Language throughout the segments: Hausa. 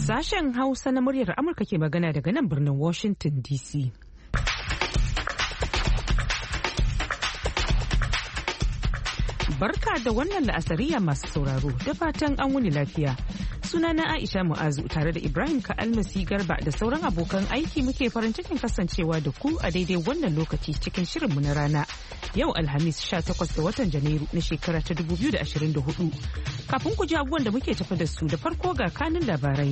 Sashen Hausa na muryar Amurka ke magana daga nan birnin Washington DC. Barka da wannan la'asariya masu sauraro, da fatan an wuni lafiya. Sunana Aisha Mu'azu tare da Ibrahim Ka'almasi Garba da sauran abokan aiki muke farin cikin kasancewa da ku a daidai wannan lokaci cikin shirinmu na rana. Yau Alhamis 18 ga watan Janairu na shekara ta 2024. Kafin ku ji abubuwan da muke tafi da su, da farko ga kanin labarai.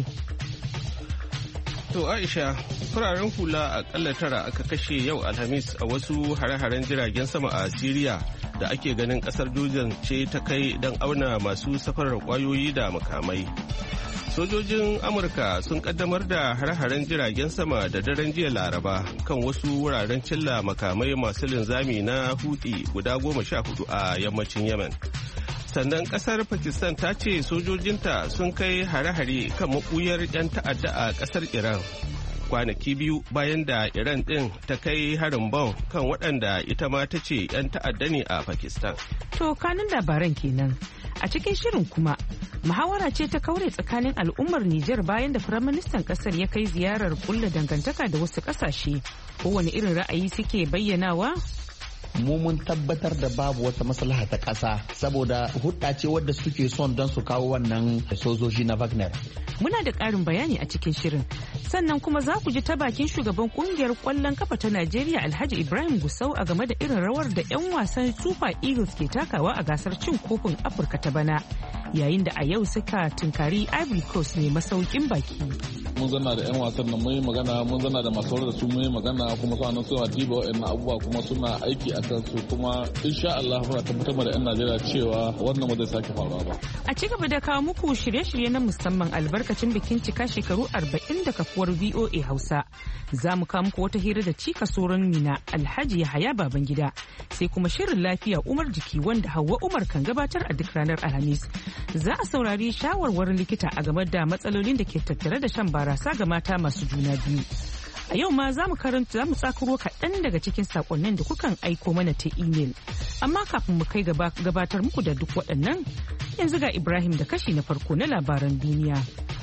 To Aisha, fararen hula akalla 9 aka kashe yau Alhamis a wasu hare-haren jiragen sama a Siriya da ake ganin kasar Jordan ce ta kai don auna masu safarar kwayoyi da makamai. Sojojin Amurka sun kaddamar da hare-haren jiragen sama da daren jiya Laraba kan wasu wuraren cilla makamai masu linzami na Houthi guda 14 a yammacin Yemen. Sannan kasar Pakistan ta ce sojojinta sun kai hare-hare kan mabuyar 'yan ta'adda a kasar Iran. Kwanaki biyu bayan da Iran din ta kai harin bom kan waɗanda ita ma ta ce 'yan ta'adda ne a Pakistan. To kanin labaran kenan. A cikin shirin kuma, muhawara ce ta kaure tsakanin al'ummar Nijar bayan da Firaministan ƙasar ya kai ziyarar kulla dangantaka da wasu ƙasashe. Kowane irin ra'ayi suke bayyanawa? Mu mun tabbatar da babu wata maslaha ta ƙasa saboda hudda ce wadda suke son don su kawo wannan sojoji na Wagner. Muna da ƙarin bayani a cikin shirin. Sannan kuma za ku ji ta bakin shugaban kungiyar ƙwallon kafa ta Najeriya Alhaji Ibrahim Gusau a game da irin rawar da 'yan wasan Super Eagles ke takawa a gasar cin kofin Afirka ta bana. Yayin da a yau suka tunkari Ivory Coast ne masaukin baki. Mun zanna da 'yan wasan nan mun yi magana, mun zanna da masu da su mun yi magana kuma suna suna diba wa'annan abubuwa kuma suna aiki a kansu kuma insha Allah muna tabbatar da 'yan Najeriya cewa wannan ba zai sake faruwa ba. A ci gaba da kawo muku shirye-shirye na musamman albarkacin bikin cika shekaru 40 da kafuwar VOA Hausa. Za mu kawo muku wata hira da cika soron Mina Alhaji Yahaya Babangida, sai kuma shirin lafiya Umar Jiki wanda Hauwa Umar kan gabatar a duk ranar Alhamis. Za a saurari shawarwarin likita a game da matsalolin da ke tattare da shan barasa ga mata masu juna biyu. A yau ma za mu tsakuro kaɗan daga cikin saƙonnin da kukan aiko mana ta imel. Amma kafin mu kai gabatar muku da duk waɗannan, yanzu ga Ibrahim da kashi na farko na labaran duniya.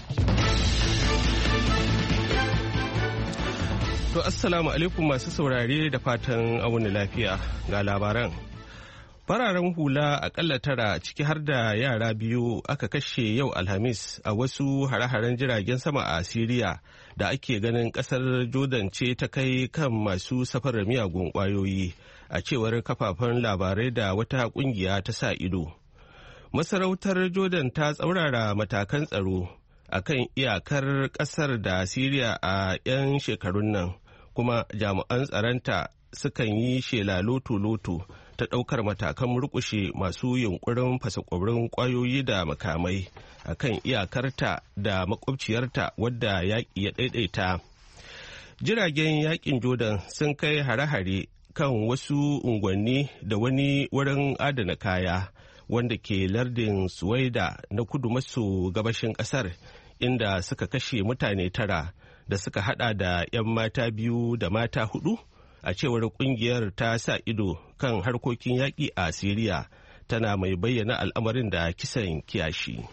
To assalamu alaikum masu saurare da fatan auni lafiya ga labaran. Fararen hula akalla 9 ciki har da yara 2 aka kashe yau Alhamis a wasu hare-haren jiragen sama a Siriya da ake ganin kasar Jordan ce ta kai kan masu safarar miyagun kwayoyi a cewar kafafen labarai da wata kungiya ta sa ido. Masarautar Jordan ta tsaurara matakan tsaro a kan iyakar kasar da Siriya a 'yan shekarun nan, kuma jami'an tsaronta sukan yi shela loto-loto ta ɗaukar matakan murƙushe masu yunkurin fasakwabrin ƙwayoyi da makamai a kan iyakarta da makwabciyarta wadda yaƙi ya ɗaiɗaita. Jiragen yaƙin Jordan sun kai hare-hare kan wasu unguwanni da wani wurin adana kaya wanda ke lardin Suwaida na kudu maso gabashin ƙasar, inda suka kashe mutane 9 da suka hada da 'yan mata 2 da mata 4. A cewar kungiyar ta sa ido kan harkokin yaƙi a Siriya, tana mai bayyana al'amarin da kisan kiyashi.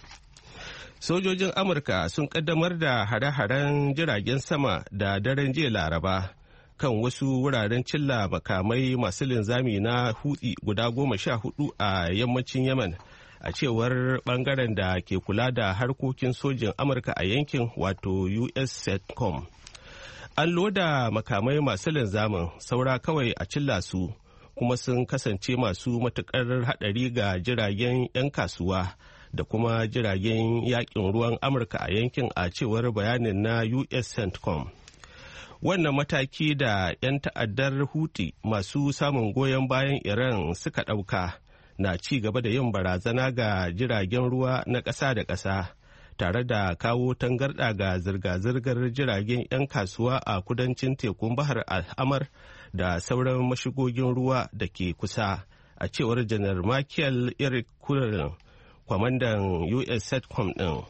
Sojojin Amurka sun kaddamar da hare-haren jiragen sama da daren jiya Laraba kan wasu wuraren cilla makamai masu linzami na Houthi guda 14 a yammacin Yemen, a cewar bangaren da ke kula da harkokin sojin Amurka a yankin, wato US CENTCOM. An loda makamai masu linzamin, saura kawai a cilla su, kuma sun kasance masu matukar haɗari ga jiragen 'yan kasuwa da kuma jiragen yakin ruwan Amurka a yankin, a cewar bayanin na US CENTCOM. Wannan mataki da 'yan ta'addar Houthi masu samun goyon bayan Iran suka ɗauka na ci gaba da yin barazana ga jiragen ruwa na ƙasa da ƙasa, tare da kawo tangarɗa ga zirga-zirgar jiragen 'yan kasuwa a kudancin tekun Bahar Al'amar da sauran mashigogin ruwa da ke kusa, a cewar Janar Michael Eric Curran, kwamandan US CENTCOM ɗin.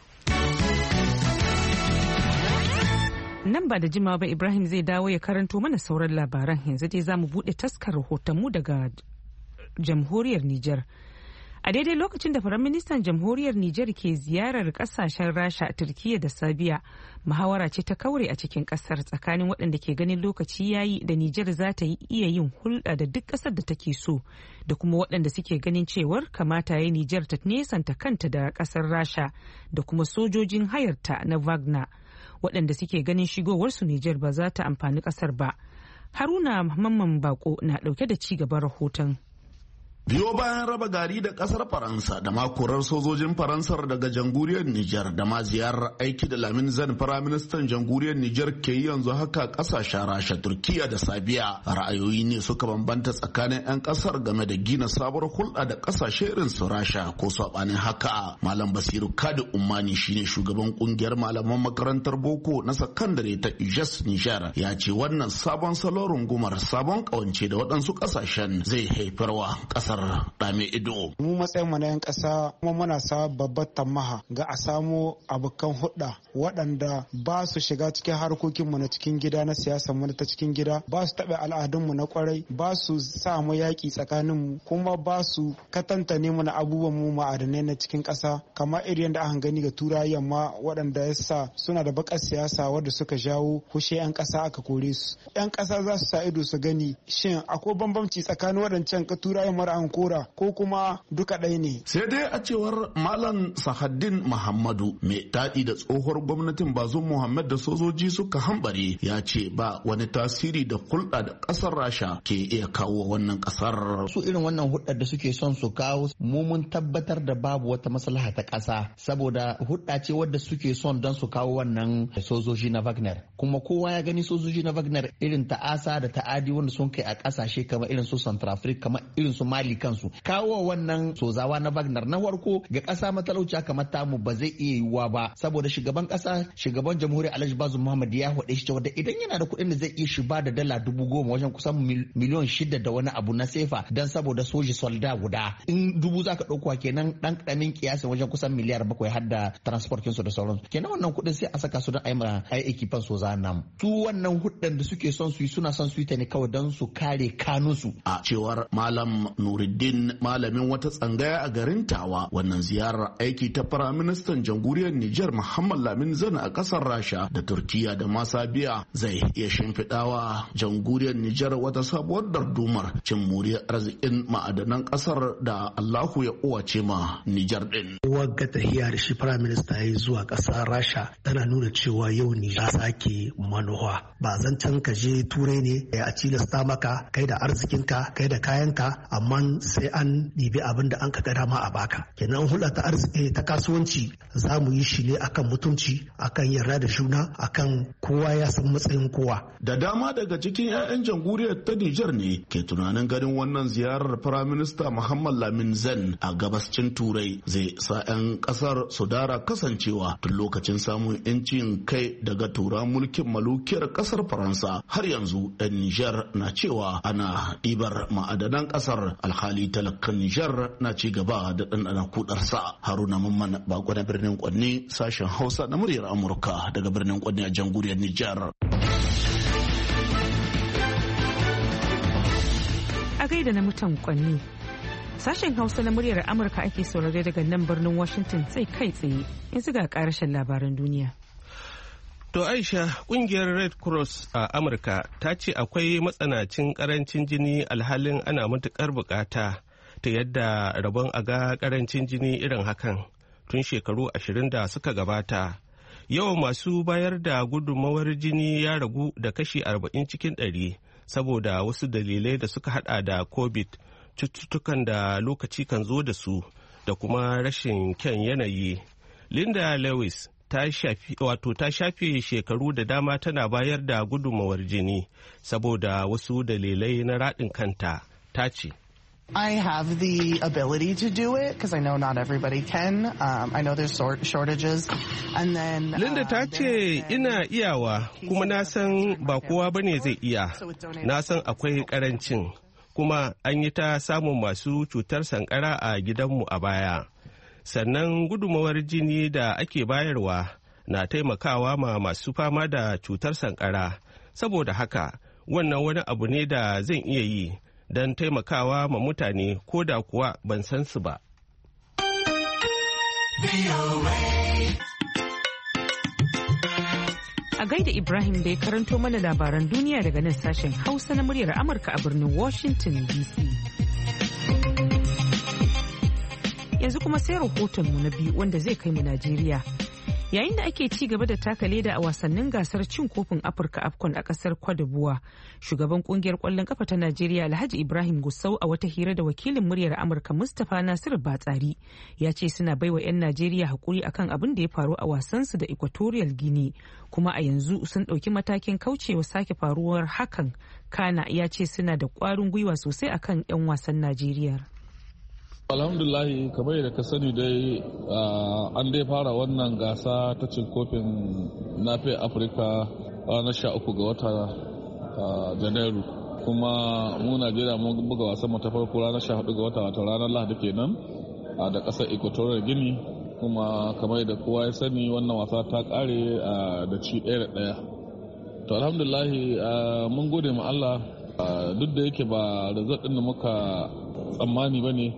Nan ba da jimawa ba Ibrahim zai dawo ya karanto mana sauran labaran. Yanzu dai za mu buɗe taskar rahotonmu daga jamhuriyar Nijar. A daidai lokacin da Firaministan Jamhuriyar Nijar ke ziyarar kasashen Rasha, Turkiyya da Sabiya, muhawara ce ta kaure a cikin kasar tsakanin waɗanda ke ganin lokaci yayi da Nijar za ta iya yin hulɗa da duk ƙasar da take so, da kuma waɗanda suke ganin cewar kamata ya Nijar ta nesanta kanta da ƙasar Rasha da kuma sojojin hayarta na Wagner, waɗanda suke ganin shigowarsu Nijar ba za ta amfani ƙasar ba. Haruna Mamman Bako na ɗauke da ci gaban rahoton. Biyo bayan raba gari da kasar Faransa da makorar sojojin Faransar daga jamhuriyar Nijar da ma ziyarar aiki da Lamin Zan Firaministan jamhuriyar Nijar ke yi yanzu haka kasashen Rasha, Turkiya da Sabiya, ra'ayoyi ne suka bambanta tsakanin 'yan kasar game da gina sabuwar hulɗa da kasashe irin su Rasha ko sabanin haka. Malam Basiru Kadi Ummani shine shugaban kungiyar malaman makarantar boko na sakandare ta IJES Nijar, ya ce wannan sabon salon rungumar sabon kawance da waɗansu kasashen zai haifarwa kasar dame ido. Mu matsayin mu na 'yan ƙasa kuma muna sa babbar tamaha ga a samo abokan hudda waɗanda ba su shiga cikin harkokinmu na cikin gida na siyasar mu ta cikin gida, ba su taɓa al'adunmu na kwarai, ba su sa mu yaƙi tsakaninmu, kuma ba su katantane mu na abubuwan mu ma'adanai na cikin ƙasa kamar irin da aka gani ga turayen yamma waɗanda ya sa suna da bakar siyasa wadda suka jawo kushe 'yan ƙasa aka kore su. 'Yan ƙasa za su sa ido su gani shin akwai bambanci tsakanin waɗancan turayen mara kora ko kuma duka ɗaya ne. Sai dai a cewar Malam Sahaddin Muhammadu mai taɗi da tsohuwar gwamnatin Bazum Muhammad da sojoji suka hambare, ya ce ba wani tasiri da hulɗa da ƙasar Rasha ke iya kawo wannan ƙasar. Su irin wannan hulɗar da suke son su kawo mu mun tabbatar da babu wata maslaha ta ƙasa, saboda hulɗa ce wadda suke son don su kawo wannan sojoji na Wagner. Kuma kowa ya gani sojoji na Wagner irin ta'asa da ta'adi wanda sun kai a ƙasashe kamar irin su Centrafrique, kamar irin su Mali kansu. Kawo wannan sozawa na Wagner na farko ga ƙasa matalauciya kamar tamu ba zai iya yiwuwa ba, saboda shugaban jamhuriyar Alhaji Bazum Muhammad ya faɗe shi wanda idan yana da kuɗin da zai iya shi ba da dala 10,000 wajen kusan miliyan 6 da wani abu na sefa dan saboda soji solda guda. In 1000 zaka ɗauka kenan dan ƙaramin kiyasin wajen kusan miliyar 7 har da transport kinsu da sauransu. Kenan wannan kuɗin sai a saka su don ai ekipan soza nan. Su wannan huddan da suke son su yi suna son su yi ta ne kawai don su kare kanunsu. A cewar Malam Nuruddin, malamin wata tsangaya a garin Tawa, wannan ziyarar aiki ta Firaministan jamhuriyar Nijar Muhammad Lamin Zan a kasar Rasha da Turkiya da Masabiya zai iya shimfiɗawa jamhuriyar Nijar wata sabuwar dardumar cin moriyar arzikin ma'adanan kasar da Allahu ya uwace ma Nijar din. Wagga tahiya da shi Firaminista ya yi zuwa kasar Rasha tana nuna cewa yau Nijar sake manuwa. Ba zancen ka je turai ne a cilasta maka kai da arzikinka kai da kayanka, amma sai an ɗibi abin da an ka dama a baka. Kenan hulɗa ta arziki ta kasuwanci za mu yi shi ne akan mutunci, akan yarda da juna, akan kowa ya san matsayin kowa. Da dama daga cikin 'ya'yan jamhuriyar ta Nijar ne ke tunanin ganin wannan ziyarar Firaminista Muhammad Lamin Zan a gabascin Turai zai sa 'yan kasar su dara kasancewa tun lokacin samun 'yancin kai daga tura mulkin malukiyar kasar Faransa. Har yanzu 'yan Nijar na cewa ana ɗibar ma'adanan kasar, alhali talakan Nijar na ci gaba da ɗanɗana kudarsa. Haruna Mamman Bako na birnin Kwanne, sashen Hausa na muryar Amurka daga birnin Kwanne a jamhuriyar Nijar. A gaida na mutan Kwanne. Sashen Hausa na muryar Amurka ake saurare daga nan birnin Washington sai kai tsaye. Yanzu ga karashen labaran duniya. To Aisha, kungiyar Red Cross a Amurka ta ce akwai matsanacin karancin jini alhalin ana matukar bukata, ta yadda rabon a ga karancin jini irin hakan tun shekaru 20 da suka gabata. Yawan masu bayar da gudunmawar jini ya ragu da kashi 40 cikin 100 saboda wasu dalilai da suka hada da COVID, cututtukan da lokaci kan zo da su, da kuma rashin kyan yanayi. Linda Lewis ta shafe shekaru da dama tana bayar da gudunmawar jini saboda wasu dalilai na raɗin kanta. Ta ce, I have the ability to do it because I know not everybody can. I know there's shortages. And then Linda ta ce ina iyawa kuma na san ba kowa bane zai iya. Na san akwai karancin kuma an yi ta samun masu cutar sankara a gidanmu a baya. Sannan gudunmawar jini da ake bayarwa na taimakawa ma masu fama da cutar sankara. Saboda haka wannan wani abu ne da zan iya yi don taimakawa ma mutane ko da kuwa ban san su ba. A gaida Ibrahim da ya karanto mana labaran duniya daga nan sashen Hausa na muryar Amurka a birnin Washington DC. Yanzu kuma sai rahotonmu na biyu wanda zai kai mu Najeriya. Yayin da ake ci gaba da taka leda a wasannin gasar cin kofin Afirka AFCON a kasar Kwadebuwa, shugaban kungiyar kwallon kafa ta Najeriya Alhaji Ibrahim Gusau a wata hira da wakilin muryar Amurka Mustapha Nasiru Batsari ya ce suna baiwa 'yan Najeriya hakuri akan abin da ya faru a wasansu da Equatorial Guinea, kuma a yanzu sun ɗauki matakin kaucewa sake faruwar hakan. Kana ya ce suna da ƙwarin gwiwa sosai akan 'yan wasan Najeriya. Alhamdulahi, kamar yadda ka sani dai an dai fara wannan gasa ta cin kofin nafe Afirka ranar 13 ga wata Janairu, kuma mu Najeriya mun buga wasan mu ta farko ranar 14 ga wata, wato ranar Lahadi kenan da ƙasar Equatorial Guinea, kuma kamar yadda kowa ya sani wannan wasa ta kare da ci 1-1. To alhamdulahi mun gode ma Allah, duk da yake ba result din da muka tsammani bane,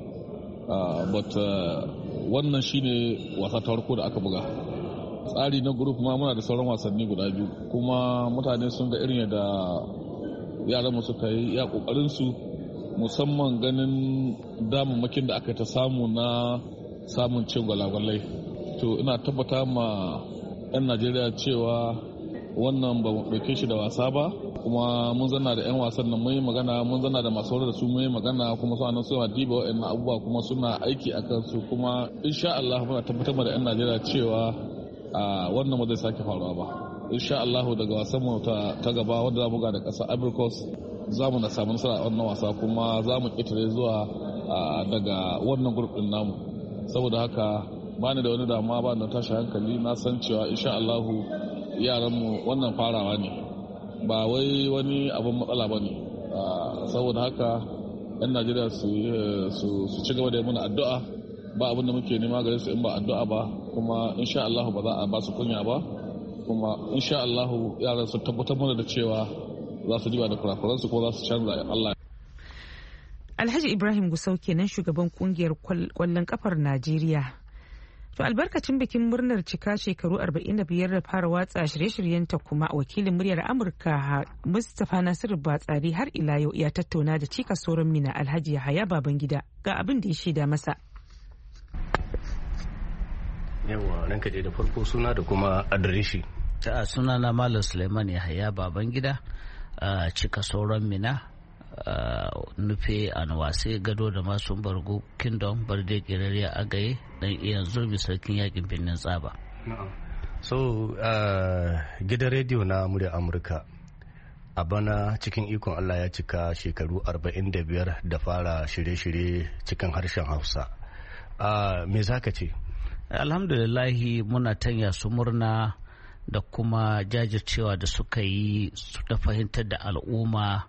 but wannan shine wasa ta farko da aka buga. Tsari na group ma muna da sauran wasanni guda biyu, kuma mutane sun ga irin yadda yaran mu suka yi ya kokarin su, musamman ganin damammakin da aka ta samu na samun cin gwalagwalai. To ina tabbata ma 'yan Najeriya cewa wannan ba mu ɗauke shi da wasa ba, kuma mun zanna da 'yan wasan nan mun yi magana, mun zanna da masu da su mun yi magana, kuma suna suna diba wa'annan abubuwa kuma suna aiki a kansu, kuma insha Allah muna tabbatar da 'yan Najeriya cewa wannan ba zai sake faruwa ba. Insha Allah daga wasan mu ta gaba wanda za mu ga da ƙasar Ivory Coast za mu na samu nasara a wannan wasa, kuma za mu ƙetare zuwa daga wannan group din namu. Saboda haka ba ni da wani damuwa, ba na tashi hankali, na san cewa insha Allah yaranmu wannan farawa ne, ba wai wani abin matsala ba ne. Saboda haka 'yan Najeriya su ci gaba da yi mana addu'a, ba abin da muke nema gare su in ba addu'a ba, kuma insha Allah ba za a ba su kunya ba, kuma insha Allah yaran su tabbatar mana da cewa za su diba da kurakuransu ko za su canza Allah. Alhaji Ibrahim Gusau kenan shugaban kungiyar kwallon kafar Najeriya. To albarkacin bikin murnar cika shekaru 45 da fara watsa shirye-shiryenta, kuma wakilin muryar Amurka Mustapha Nasiru Batsari har ila yau ya tattauna da cika sauran Mina Alhaji Yahaya Babangida ga abin da ya shaida masa. Yawa ranka dai da farko suna da kuma adireshi. Suna na Malam Suleiman Yahaya Babangida, cika sauran Mina, nufe anwase gado da masu bargo kingdom barde kirariya agaye dan iyan zurmi sarkin yakin birnin Tsaba. So gidan rediyo na murya Amurka a bana cikin ikon Allah ya cika shekaru 45 da fara shirye-shirye cikin harshen Hausa. Me zaka ce? Alhamdulillahi, muna tanya su murna da kuma jajircewa da suka yi da fahimtar da al'umma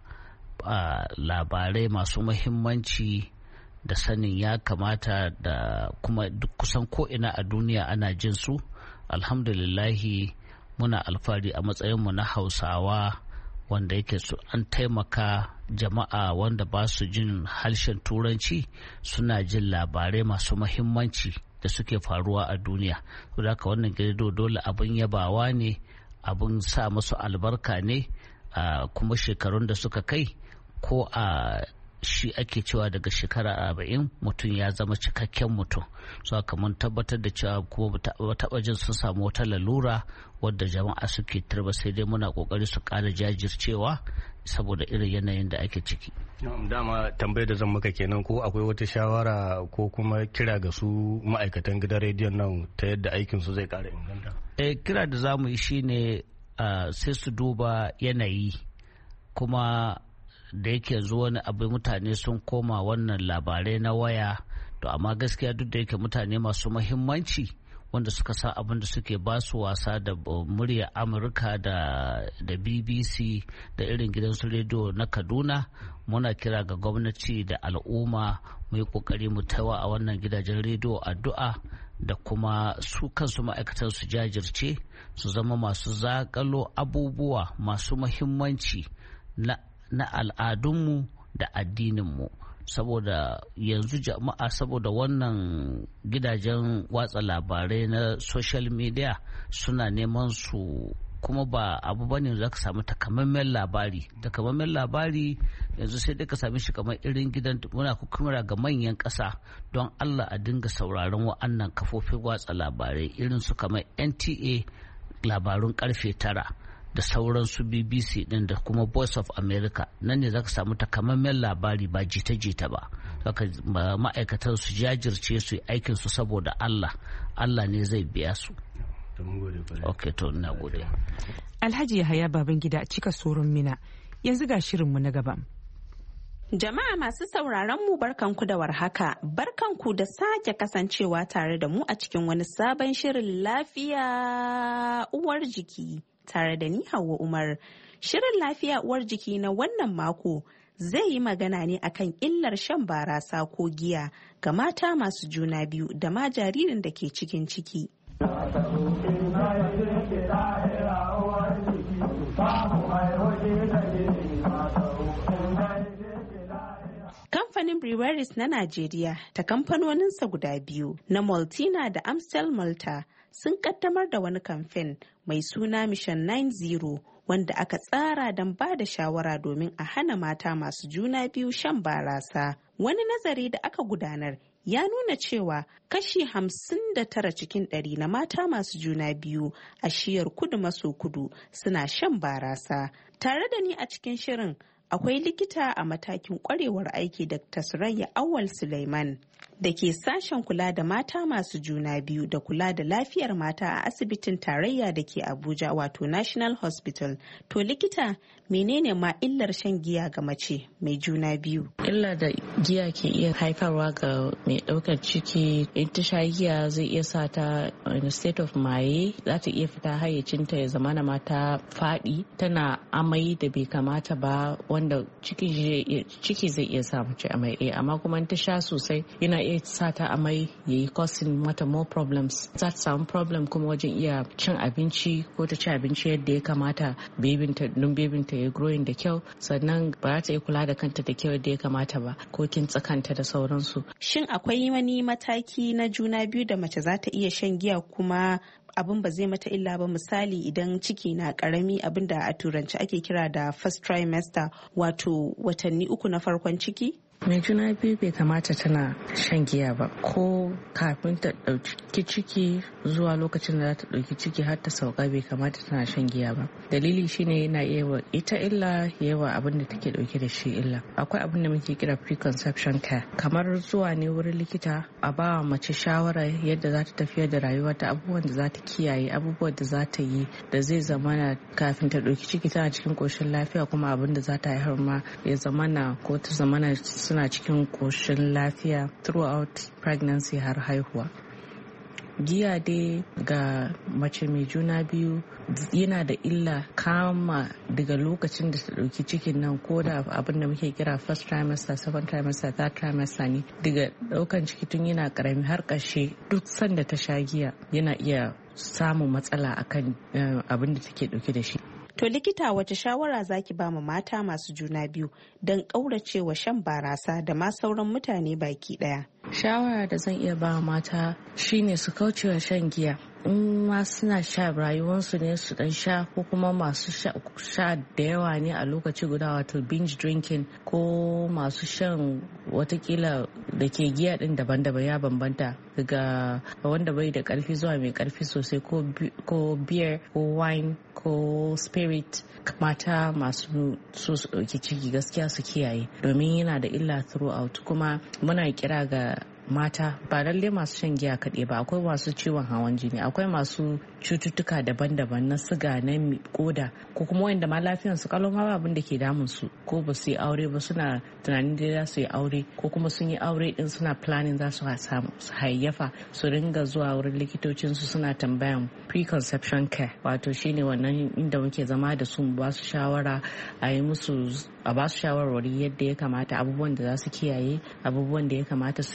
labarai masu muhimmanci da sanin ya kamata, da kuma kusan ko'ina a duniya ana jin su. Alhamdulillahi, muna alfahari a matsayinmu na Hausawa wanda yake su an taimaka jama'a wanda ba su jin harshen Turanci suna jin labarai masu muhimmanci da suke faruwa a duniya. Saboda haka wannan gido dole abin yabawa ne, abin sa musu albarka ne, kuma shekarun da suka kai ko a shi ake cewa daga shekara 40 mutum ya zama cikakken mutum. So haka mun tabbatar da cewa kuma taɓa jin sun samu wata lalura wadda jama'a suke tarba, sai dai muna kokari su ƙara jajircewa saboda irin yanayin da ake ciki. Dama tambayar da zan maka kenan, ko akwai wata shawara ko kuma kira ga su ma'aikatan gidan rediyon nan ta yadda aikinsu zai ƙara inganta? Kira da za mu yi shine sai su duba yanayi, kuma da yake yanzu wani abu mutane sun koma wannan labarai na waya, to amma gaskiya duk da yake mutane masu muhimmanci wanda suka sa abin da suke ba su wasa da murya Amurka da BBC da irin gidansu rediyo na Kaduna, muna kira ga gwamnati da al'umma mu yi kokari mu tawa a wannan gidajen rediyo addu'a, da kuma su kansu ma'aikatan su jajirce su zama masu zakalo abubuwa masu muhimmanci na al'adunmu da addininmu. saboda yanzu jama'a saboda wannan gidajen watsa labarai na social media suna neman su, kuma ba abu bane za ka samu takamaiman labari yanzu sai dai ka sami shi kamar irin gidan muna kukumura ga manyan ƙasa don Allah a dinga sauraron wa'annan kafofin watsa labarai irin su kamar NTA labarun karfe 9 da sauransu BBC din da kuma Voice of America. Nan ne za ka samu takamaiman labari ba jita-jita ba. Saka ma'aikatan su jajirce su yi aikin su saboda Allah ne zai biya su. Ok, to ina gode. Alhaji Yahaya Babangida cika soron Mina. Yanzu ga shirinmu na gaba. Jama'a masu sauraron mu barkanku da warhaka, barkanku da sake kasancewa tare da mu a cikin wani sabon shirin lafiya uwar jiki tare da ni Hauwa Umar. Shirin lafiya uwar jiki na wannan mako zai yi magana ne akan illar shan barasa ko giya ga mata masu juna biyu da ma jaririn da ke cikin ciki. Kamfanin Breweries na Najeriya ta kamfanoninsa guda biyu na Maltina da Amstel Malta sun kaddamar da wani kamfen mai suna Mission 90 wanda aka tsara don ba da shawara domin a hana mata masu juna biyu shan barasa. Wani nazari da aka gudanar ya nuna cewa kashi 59 cikin 100 na mata masu juna biyu a shiyar kudu maso kudu suna shan barasa. Tare da ni a cikin shirin akwai likita a matakin kwarewar aiki Dr. Surayya Awal Suleiman da ke sashen kula da mata masu juna biyu da kula da lafiyar mata a asibitin tarayya da ke Abuja wato National Hospital. To likita, menene ma illar shan giya ga mace mai juna biyu? Illar da giya ke iya haifarwa ga mai ɗaukar ciki, in ta sha giya zai iya sa ta in a state of maye, za ta iya fita hayyacinta ya zama na mata faɗi, tana amai da bai kamata ba, wanda ciki zai iya sa mace amai, amma kuma in ta sha sosai yana iya sa ta amai ya yi causing mata more problems. Za ta samu problem kuma wajen iya cin abinci ko ta ci abinci yadda ya kamata, bebinta ya growing da kyau, sannan ba za ta iya kula da kanta da kyau yadda ya kamata ba, ko kin tsakanta da sauransu. Shin akwai wani mataki na juna biyu da mace za ta iya shan giya kuma abin ba zai mata illa ba? Misali idan ciki na karami, abin da a turanci ake kira da first trimester, wato watanni 3 na farkon ciki. Mai juna biyu bai kamata tana shan giya ba, ko kafin ta ɗauki ciki zuwa lokacin da za ta ɗauki ciki har ta sauka bai kamata tana shan giya ba. Dalili shine yana iya wa ita illa, yawa abin da take ɗauke da shi illa. Akwai abin da muke kira preconception care, kamar zuwa ne wurin likita a ba mace shawara yadda za ta tafiyar da rayuwarta, abubuwan da za ta kiyaye, abubuwan da za ta yi da zai zamana kafin ta ɗauki ciki tana cikin ƙoshin lafiya, kuma abin da za ta haifar ma ya zamana ko ta zamana suna cikin ƙoshin lafiya throughout pregnancy har haihuwa. Giya dai ga mace mai juna biyu yana da illa kama daga lokacin da ta ɗauki cikin nan, ko da abin da muke kira first trimester, second trimester, third trimester ne, daga ɗaukan ciki tun yana ƙarami har ƙarshe, duk sanda ta sha giya yana iya samun matsala akan abin da take ɗauke da shi. To likita, wace shawara zaki ba ma mata masu juna biyu don ƙauracewa shan barasa da ma sauran mutane baki ɗaya? Shawara da zan iya ba mata shine su kaucewa shan giya. In ma suna sha, rayuwarsu ne su dan sha, ko kuma masu sha da yawa ne a lokaci guda, wato binge drinking, ko masu shan watakila da ke giya din daban-daban, ya bambanta daga wanda bai da karfi zuwa mai karfi sosai, ko beer ko wine ko spirit. Mata masu so su ɗauki ciki gaskiya su kiyaye, domin yana da illa throughout. Kuma muna kira ga mata, ba lalle masu shan giya kaɗai ba, akwai masu ciwon hawan jini, akwai masu cututtuka daban-daban na siga, na koda, ko kuma wanda ma lafiyan su kalau, ma abin da ke damun su, ko ba su yi aure ba, suna tunanin da za su yi aure, ko kuma sun yi aure din suna planning za su hayyafa, su ringa zuwa wurin likitocin su suna tambayan preconception care, wato shine wannan inda muke zama da su, ba su shawara, a ba su shawarwari yadda ya kamata, abubuwan da za su kiyaye, abubuwan da ya kamata su yi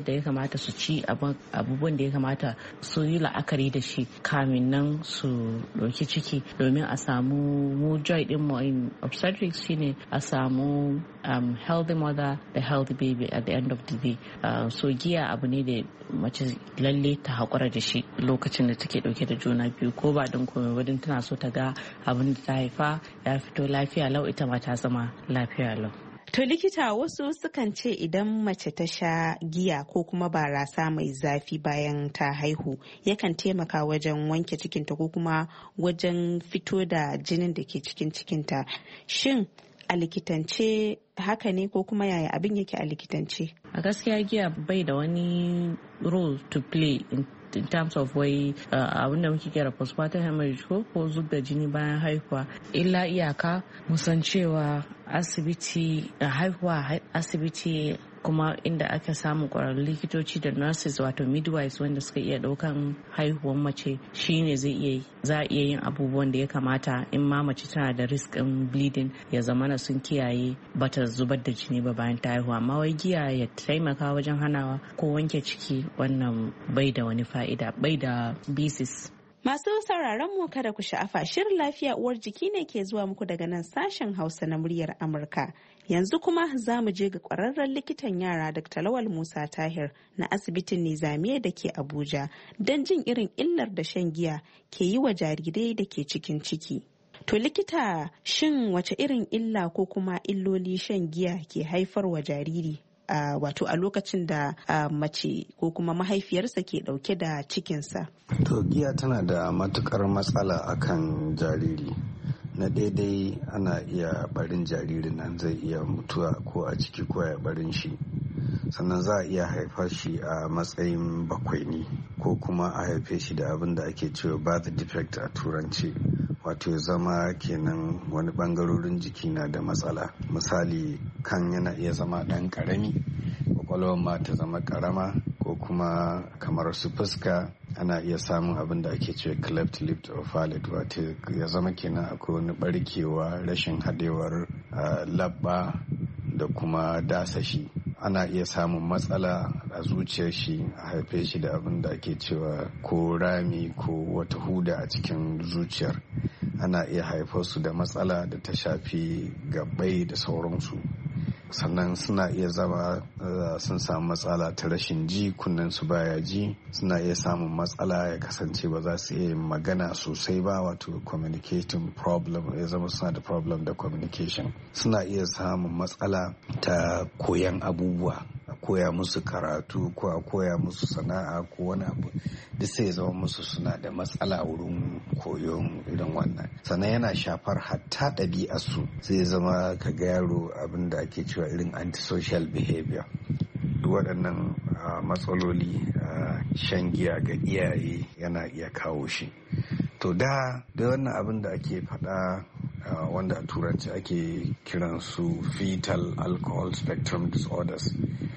yadda ya kamata su ci abubuwan da ya kamata su yi la'akari da shi kamin nan su ɗauki ciki, domin a samu mu joy din mu in obstetrics shine a samu healthy mother da healthy baby at the end of the day. So giya abu ne da mace lalle ta haƙura da shi lokacin da take ɗauke da juna biyu, ko ba don komai wadin tana so ta ga abin da ta haifa ya fito lafiya lau, ita ma ta zama lafiya lau. To likita, wasu sukan ce idan mace ta sha giya ko kuma barasa mai zafi bayan ta haihu yakan taimaka wajen wanke cikinta ko kuma wajen fito da jinin da ke cikin cikinta. Shin a likitance haka ne ko kuma yaya abin yake a likitance? A gaskiya giya bai da wani role to play in terms of wai abin da muke kira postpartum hemorrhage ko zub da jini bayan haihuwa, illa iyaka musan cewa asibiti haihuwa asibiti kuma inda aka samu kwararrun likitoci da nurses wato midwives wanda suka iya daukan haihuwar mace shine za a iya yin abubuwan da ya kamata in ma mace tana da risk in bleeding ya zamana sun kiyaye bata zubar da jini ba bayan ta haihuwa. Amma wai giya ya taimaka wajen hanawa ko wanke ciki, wannan bai da wani fa'ida, bai da basis. Masu sauraron mu kada ku sha'afa, shirin lafiya uwar jiki ne ke zuwa muku daga nan sashen Hausa na muryar Amurka. Yanzu kuma za mu je ga kwararren likitan yara Dr. Lawal Musa Tahir na asibitin Nizamiya da ke Abuja don jin irin illar da shan giya ke yi wa jarirai da ke cikin ciki. To likita, shin wace irin illa ko kuma illoli shan giya ke haifar wa jariri? Wato a lokacin da mace ko kuma mahaifiyarsa ke dauke da cikinsa. To giya tana da matukar matsala akan jariri. Na daidai ana iya barin jaririn nan zai iya mutuwa ko a ciki ko ya barin shi. Sannan za a iya haifar shi a matsayin bakwaini ko kuma a haife shi da abin da ake cewa birth defect a turanci. Wato ya zama kenan wani bangarorin jiki na da matsala. Misali, kan yana iya zama ɗan ƙarami, kwakwalwar ma ta zama ƙarama, ko kuma kamar su fuska ana iya samun abin da ake cewa cleft lip or palate, wato ya zama kenan akwai wani barkewa, rashin haɗewar labba da kuma dasashi. Ana iya samun matsala a zuciyar shi, a haife shi da abin da ake cewa ko rami ko wata huda a cikin zuciyar. Ana iya haifar su da matsala da ta shafi gabbai da sauransu. Sannan suna iya zama sun samu matsala ta rashin ji, kunnen su baya ji. Suna iya samun matsala ya kasance ba za su iya magana sosai ba, wato communicating problem, ya zama suna da problem da communication. Suna iya samun matsala ta koyan abubuwa, a koya musu karatu ko a koya musu sana'a ko wani abu, duk sai ya zama musu suna da matsala wurin koyon irin wannan. Sannan yana shafar hatta ɗabi'arsu, zai zama ka ga yaro abin da ake cewa irin antisocial behavior. Duk waɗannan matsaloli shan giya ga iyaye yana iya kawo shi. To da wannan abin da ake faɗa wanda a turanci ake kiran su fetal alcohol spectrum disorders,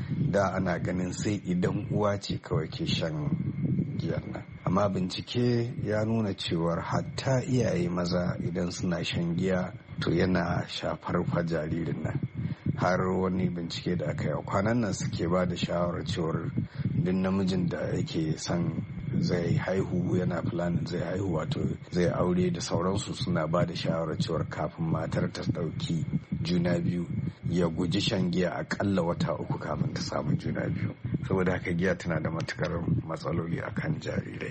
da ana ganin sai idan uwa ce kawai ke shan giyar nan. Amma bincike ya nuna cewar hatta iyaye maza idan suna shan giya to yana shafar fa jaririn nan. Har wani bincike da aka yi kwanan nan suke ba da shawarar cewar duk namijin da yake son zai haihu, yana planin zai haihu, wato zai aure da sauransu, suna ba da shawarar cewar kafin matar ta ɗauki juna biyu ya guji shan giya akalla wata 3 kafin ta samu juna biyu. Saboda haka giya tana da matukar matsaloli akan jarirai.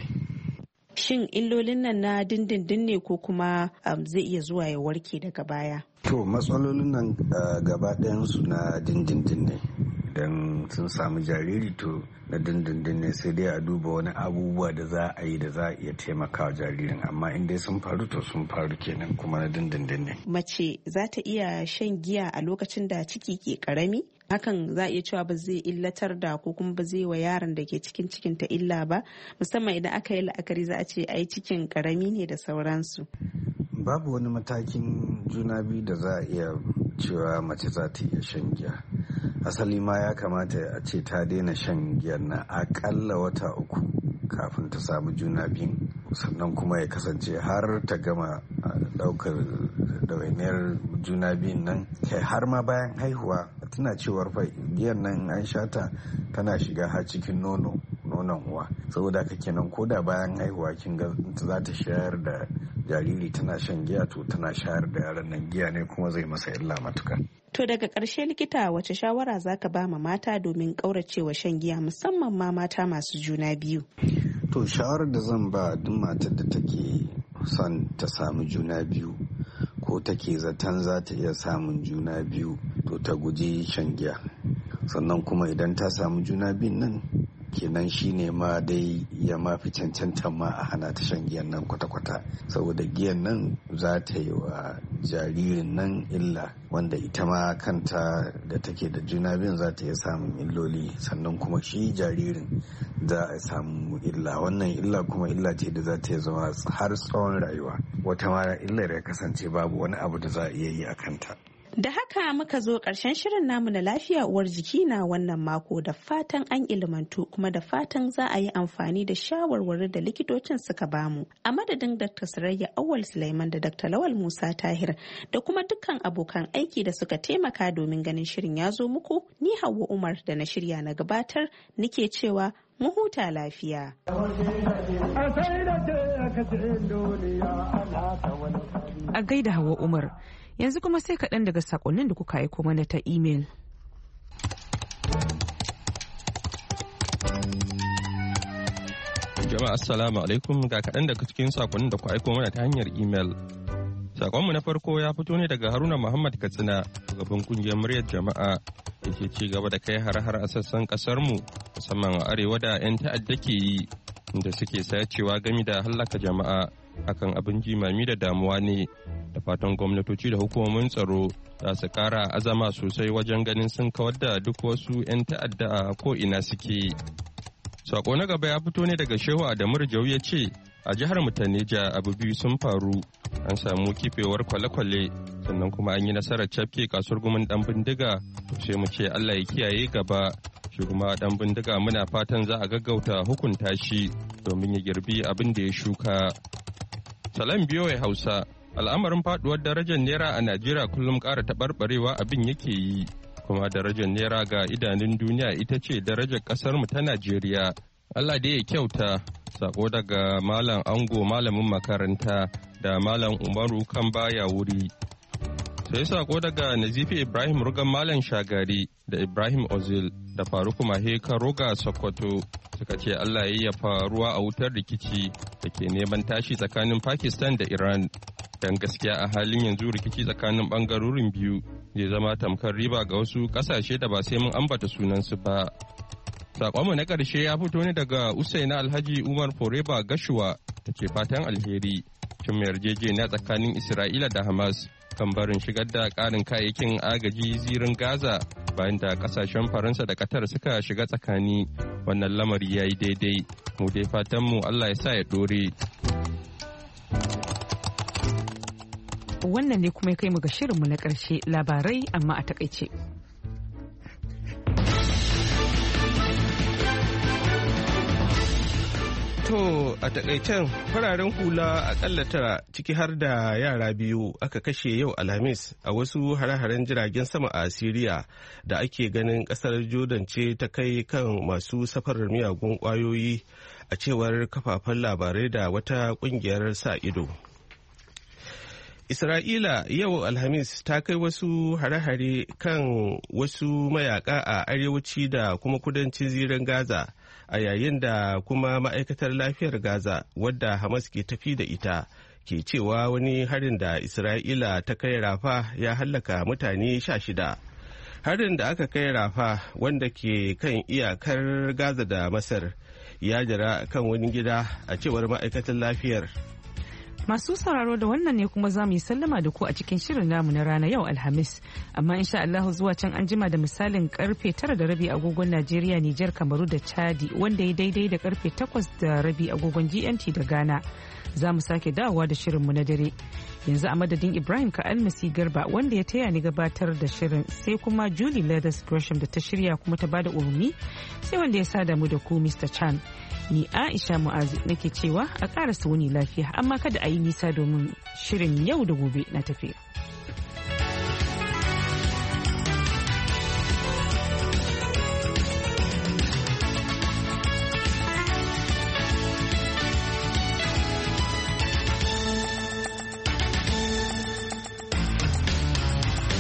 Shin illolin nan na dindindin ne ko kuma zai iya zuwa ya warke daga baya? To matsalolin nan gaba ɗayansu na dindindin ne. Idan sun samu jariri to na dindindin ne, sai dai a duba wani abubuwa da za a yi da za a iya taimakawa jaririn, amma in dai sun faru to sun faru kenan, kuma na dindindin ne. Mace za ta iya shan giya a lokacin da ciki ke karami? Hakan za a iya cewa ba zai illatar da ko kuma ba zai wa yaron da ke cikin cikinta illa ba, musamman idan aka yi la'akari za a ce ai cikin karami ne da sauransu. Babu wani matakin juna biyu da za a iya cewa mace za ta iya shan giya. Asali ma ya kamata a ce ta daina shan giyar na akalla wata 3 kafin ta samu juna biyu. sannan kuma ya kasance har ta gama daukar ɗawainiyar juna biyun nan, kai har ma bayan haihuwa. Tana cewar fa giyan nan an shata tana shiga har cikin nonon uwa, saboda haka kenan ko da bayan haihuwa kin ga za ta shayar da jariri tana shan giya, to tana shayar da yaron nan giya ne kuma zai masa illa matuka. To daga ƙarshe likita wace shawara zaka ba ma mata domin ƙauracewa shan giya, musamman ma mata masu juna biyu? To shawarar da zan ba duk matar da take son ta samu juna biyu ko take zaton za ta iya samun juna biyu, to ta guji shan giya. Sannan kuma idan ta samu juna biyun nan, kenan shine ma dai ya mafi cancanta ma a hana ta shan giyan nan kwata-kwata, saboda giyan nan za ta yi wa jaririn nan illa, wanda ita ma kanta da take da juna biyun za ta iya samun illoli, sannan kuma shi jaririn za a samu illa. Wannan illa kuma illa ce da za ta zama har tsawon rayuwa, wata ma illar ya kasance babu wani abu da za a iya yi a kanta. Da haka muka zo ƙarshen shirin namu na lafiya uwar jiki na wannan mako, da fatan an ilmantu kuma da fatan za a yi amfani da shawarwari da likitocin suka bamu. A madadin Dr. Sarayya Awal Sulaiman da Dr. Lawal Musa Tahir da kuma dukkan abokan aiki da suka taimaka domin ganin shirin ya zo muku, ni Hauwa Umar da na shirya na gabatar nike cewa mu huta lafiya. A gaida Hauwa Umar. Yanzu kuma sai kaɗan daga saƙonnin da kuka aiko mana ta imel. Jama'a assalamu alaikum, ga kaɗan daga cikin saƙonnin da ku aiko mana ta hanyar imel. Saƙonmu na farko ya fito ne daga Haruna Muhammad Katsina, shugaban kungiyar muryar jama'a da ke ci gaba da kai har-har a sassan ƙasarmu, musamman a arewa da 'yan ta'adda ke yi, inda suke sacewa gami da hallaka jama'a. Hakan abin jimami da damuwa ne, da fatan gwamnatoci da hukumomin tsaro za su kara azama sosai wajen ganin sun kawar da duk wasu 'yan ta'adda a ko'ina suke. Sako na gaba ya fito ne daga Shehu Adamu Rijau, ya ce a jihar mu ta Neja abu biyu sun faru, an samu kifewar kwale-kwale, sannan kuma an yi nasarar cafke kasuwar gumin dan bindiga, to sai mu ce Allah ya kiyaye gaba. Shi kuma dan bindiga muna fatan za a gaggauta hukunta shi domin ya girbi abin da ya shuka. Salam biyoyi Hausa, al'amarin faduwar darajar Naira a Najeriya kullum ƙara taɓarɓarewa abin yake yi, kuma darajar Naira ga idanun duniya ita ce darajar ƙasarmu ta Najeriya. Allah dai ya kyauta. Sako daga Malam Ango malamin makaranta da Malam Umaru kan baya wuri. Sai sako daga Nazifi Ibrahim Rugan Malam Shagari da Ibrahim Ozil da Faruku Mahe Roga Sokoto, suka ce Allah ya yafa ruwa a wutar rikici da ke neman tashi tsakanin Pakistan da Iran. Dan gaskiya a halin yanzu rikici tsakanin bangarorin biyu zai zama tamkar riba ga wasu kasashe da ba sai mun ambata sunansu ba. Sakonmu na ƙarshe ya fito ne daga Usaina Alhaji Umar Foreba Gashuwa da ke fatan alheri cin yarjejeniya tsakanin Isra'ila da Hamas kan barin shigar da ƙarin kayayyakin agaji zirin Gaza bayan da kasashen Faransa da Qatar suka shiga tsakani. Wannan lamari ya yi daidai, mu dai fatanmu Allah ya sa ya ɗore. Wannan ne kuma ya kai mu ga shirinmu na ƙarshe, labarai amma a takaice. To a takaicen fararen hula akalla tara ciki har da yara biyu aka kashe yau Alhamis a wasu hare-haren jiragen sama a Siriya da ake ganin kasar Jordan ce ta kai kan masu safarar miyagun kwayoyi, a cewar kafafen labarai da wata kungiyar sa ido. Isra'ila yau Alhamis ta kai wasu hare-hare kan wasu mayaka a arewaci da kuma kudancin zirin Gaza, a yayin da kuma ma'aikatar lafiyar Gaza wadda Hamas ke tafi da ita ke cewa wani harin da Isra'ila ta kai Rafa ya hallaka mutane 16. Harin da aka kai Rafa wanda ke kan iyakar Gaza da Masar ya jira kan wani gida, a cewar ma'aikatar lafiyar. Masu sauraro da wannan ne kuma za mu yi sallama da ku a cikin shirin namu na rana yau Alhamis. Amma insha Allah zuwa can an jima da misalin karfe 9:30 agogon Najeriya, Nijar, Kamaru da Chadi, wanda ya daidai da karfe 8:30 agogon GMT da Ghana. Za mu sake dawowa da shirinmu na dare. Yanzu a madadin Ibrahim Ka'almasi Garba wanda ya taya ni gabatar da shirin, sai kuma Julie Leathers Gresham da ta shirya kuma ta bada umarni, sai wanda ya sada mu da ku Mr. Chan. Ni Aisha Mu'azu nake cewa a ƙara wuni lafiya amma kada a yi nisa domin shirin yau da gobe na tafiya.